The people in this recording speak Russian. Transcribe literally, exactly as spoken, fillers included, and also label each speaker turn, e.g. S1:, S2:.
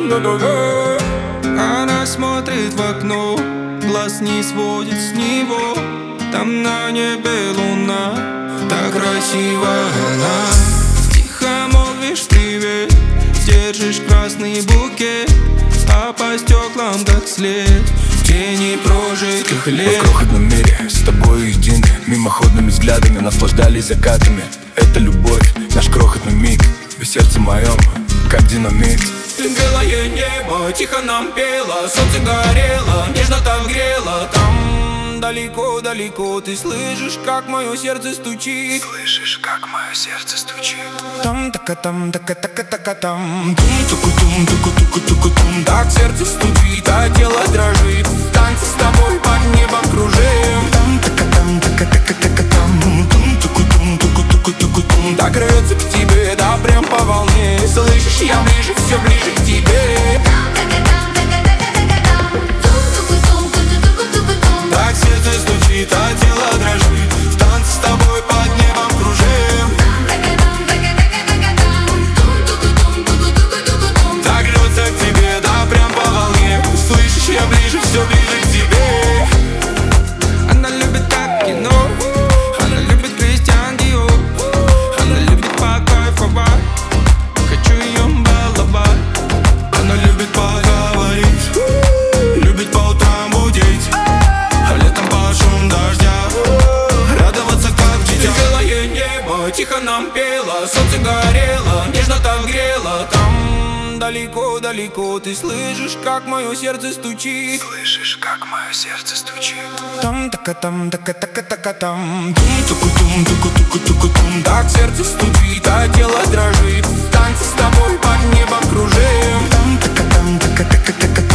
S1: Она смотрит в окно, глаз не сводит с него. Там на небе луна, так красиво она. Тихо молвишь привет, держишь красный букет, а по стеклам как след тени прожитых лет.
S2: Мы в крохотном мире с тобой едины, мимоходными взглядами наслаждались закатами. Это любовь, наш крохотный миг, в сердце моем, как динамит.
S1: Белое небо тихо нам пело, солнце горело, нежно так грело. Там далеко-далеко ты слышишь, как мое сердце стучит.
S2: Слышишь, как мое сердце стучит.
S1: Там така там така така така там тум туку тум туку туку туку тум. Так сердце стучит, а тело дрожит. В танце с тобой под небом кружим. Там така там така така така там тум туку тум туку туку туку тум. Так рвется к тебе, да прям по волне. Слышишь, я ближе, все ближе к тебе. Так сердце стучит, а тело дрожит. В танце с тобой под небом кружим. Так рвется к тебе, да прям по волне. Слышишь, я ближе, все ближе к тебе. Она любит как кино, она любит Кристиан Диор. Она любит покайфовать, хочу ее баловать. Она любит поговорить, любит по утрам будить, а летом под шум дождя радоваться как дитя. Белое небо тихо нам пело, солнце горело, нежно так грело. Там далеко-далеко ты слышишь, как мое сердце стучит.
S2: Слышишь, как мое сердце стучит.
S1: Там така там така така така там тум туку тум туку туку туку тум. Так сердце стучит, а тело дрожит. В танце с тобой под небом кружим. Там така там така така така.